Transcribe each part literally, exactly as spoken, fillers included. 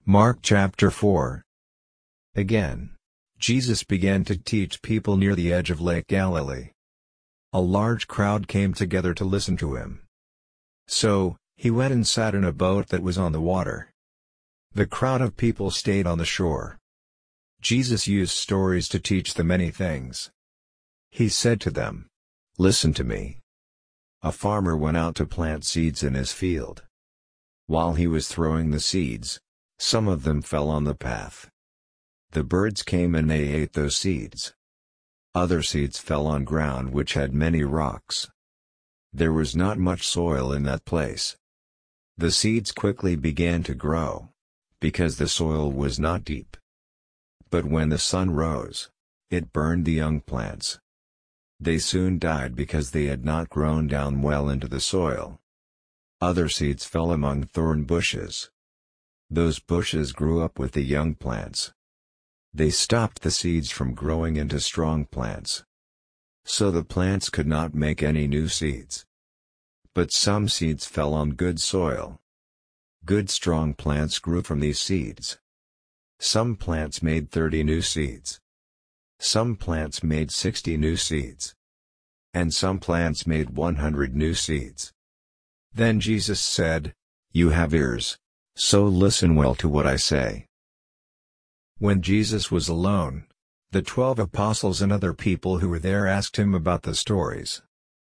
Mark chapter four. Again, Jesus began to teach people near the edge of Lake Galilee. A large crowd came together to listen to him. So, he went and sat in a boat that was on the water. The crowd of people stayed on the shore. Jesus used stories to teach them many things. He said to them, "Listen to me. A farmer went out to plant seeds in his field. While he was throwing the seeds, some of them fell on the path. The birds came and they ate those seeds. Other seeds fell on ground which had many rocks. There was not much soil in that place. The seeds quickly began to grow, because the soil was not deep. But when the sun rose, it burned the young plants. They soon died because they had not grown down well into the soil. Other seeds fell among thorn bushes. Those bushes grew up with the young plants. They stopped the seeds from growing into strong plants. So the plants could not make any new seeds. But some seeds fell on good soil. Good strong plants grew from these seeds. Some plants made thirty new seeds. Some plants made sixty new seeds. And some plants made one hundred new seeds." Then Jesus said, "You have ears, so listen well to what I say." When Jesus was alone, the twelve apostles and other people who were there asked him about the stories.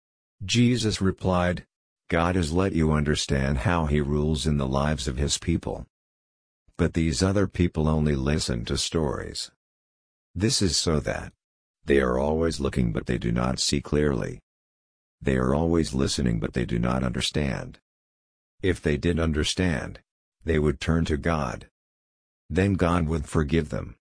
Jesus replied, "God has let you understand how he rules in the lives of his people. But these other people only listen to stories. This is so that they are always looking but they do not see clearly. They are always listening but they do not understand. If they did understand, they would turn to God. Then God would forgive them."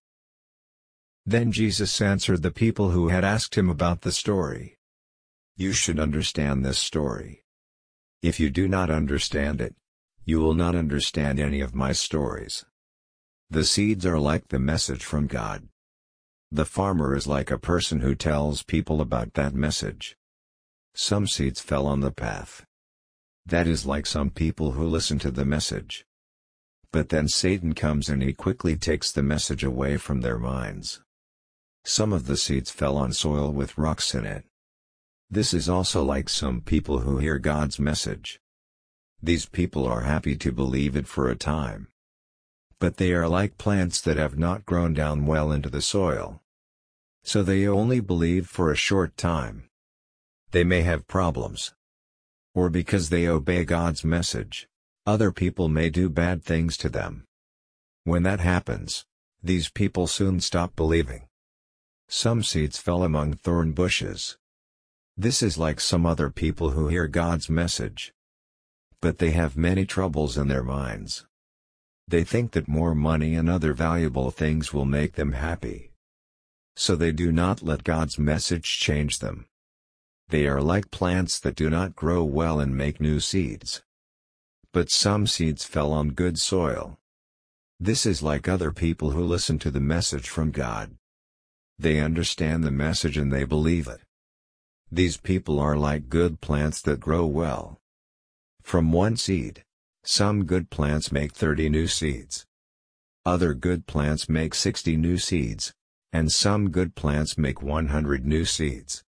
Then Jesus answered the people who had asked him about the story. "You should understand this story. If you do not understand it, you will not understand any of my stories. The seeds are like the message from God. The farmer is like a person who tells people about that message. Some seeds fell on the path. That is like some people who listen to the message. But then Satan comes and he quickly takes the message away from their minds. Some of the seeds fell on soil with rocks in it. This is also like some people who hear God's message. These people are happy to believe it for a time. But they are like plants that have not grown down well into the soil. So they only believe for a short time. They may have problems. Or because they obey God's message, other people may do bad things to them. When that happens, these people soon stop believing. Some seeds fell among thorn bushes. This is like some other people who hear God's message. But they have many troubles in their minds. They think that more money and other valuable things will make them happy. So they do not let God's message change them. They are like plants that do not grow well and make new seeds. But some seeds fell on good soil. This is like other people who listen to the message from God. They understand the message and they believe it. These people are like good plants that grow well. From one seed, some good plants make thirty new seeds. Other good plants make sixty new seeds, and some good plants make one hundred new seeds."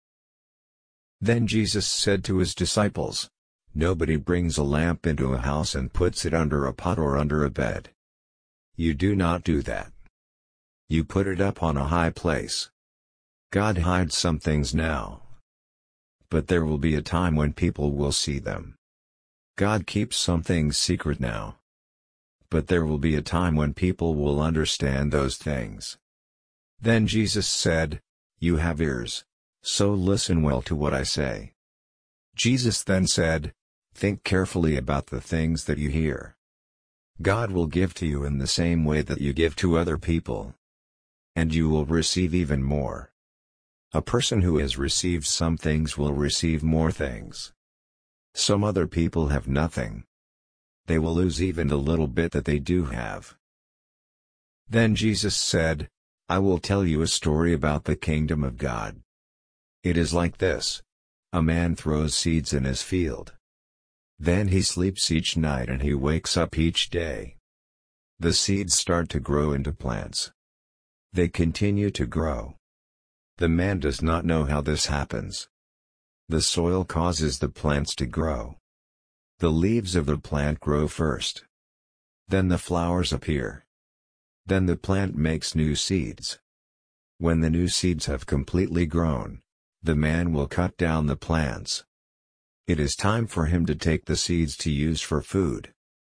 Then Jesus said to his disciples, "Nobody brings a lamp into a house and puts it under a pot or under a bed. You do not do that. You put it up on a high place. God hides some things now. But there will be a time when people will see them. God keeps some things secret now. But there will be a time when people will understand those things." Then Jesus said, "You have ears, so listen well to what I say." Jesus then said, "Think carefully about the things that you hear. God will give to you in the same way that you give to other people. And you will receive even more. A person who has received some things will receive more things. Some other people have nothing. They will lose even the little bit that they do have." Then Jesus said, "I will tell you a story about the kingdom of God. It is like this. A man throws seeds in his field. Then he sleeps each night and he wakes up each day. The seeds start to grow into plants. They continue to grow. The man does not know how this happens. The soil causes the plants to grow. The leaves of the plant grow first. Then the flowers appear. Then the plant makes new seeds. When the new seeds have completely grown, the man will cut down the plants. It is time for him to take the seeds to use for food.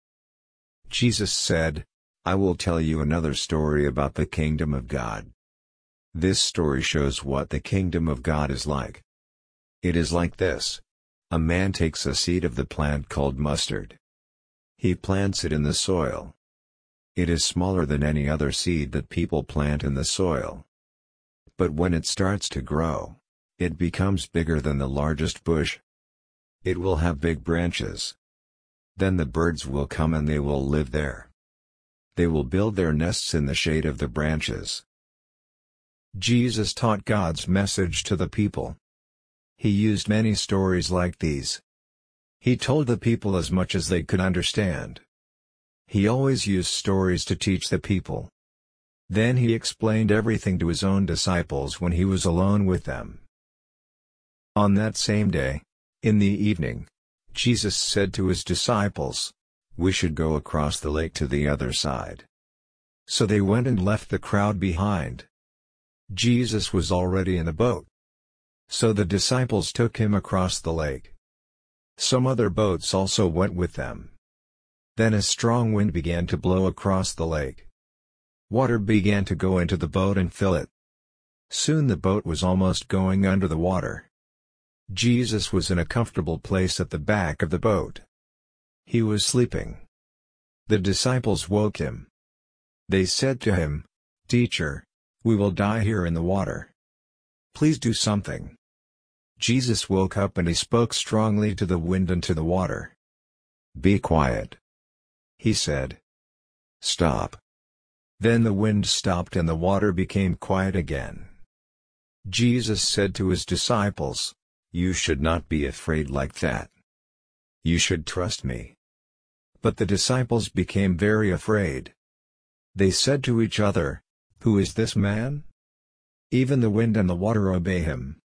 Jesus said, "I will tell you another story about the kingdom of God." This story shows what the kingdom of God is like. It is like this. A man takes a seed of the plant called mustard. He plants it in the soil. It is smaller than any other seed that people plant in the soil. But when it starts to grow, it becomes bigger than the largest bush. It will have big branches. Then the birds will come and they will live there. They will build their nests in the shade of the branches. Jesus taught God's message to the people. He used many stories like these. He told the people as much as they could understand. He always used stories to teach the people. Then he explained everything to his own disciples when he was alone with them. On that same day, in the evening, Jesus said to his disciples, "We should go across the lake to the other side." So they went and left the crowd behind. Jesus was already in the boat. So the disciples took him across the lake. Some other boats also went with them. Then a strong wind began to blow across the lake. Water began to go into the boat and fill it. Soon the boat was almost going under the water. Jesus was in a comfortable place at the back of the boat. He was sleeping. The disciples woke him. They said to him, "Teacher, we will die here in the water. Please do something." Jesus woke up and he spoke strongly to the wind and to the water. "Be quiet," he said. "Stop." Then the wind stopped and the water became quiet again. Jesus said to his disciples, "You should not be afraid like that. You should trust me." But the disciples became very afraid. They said to each other, "Who is this man? Even the wind and the water obey him."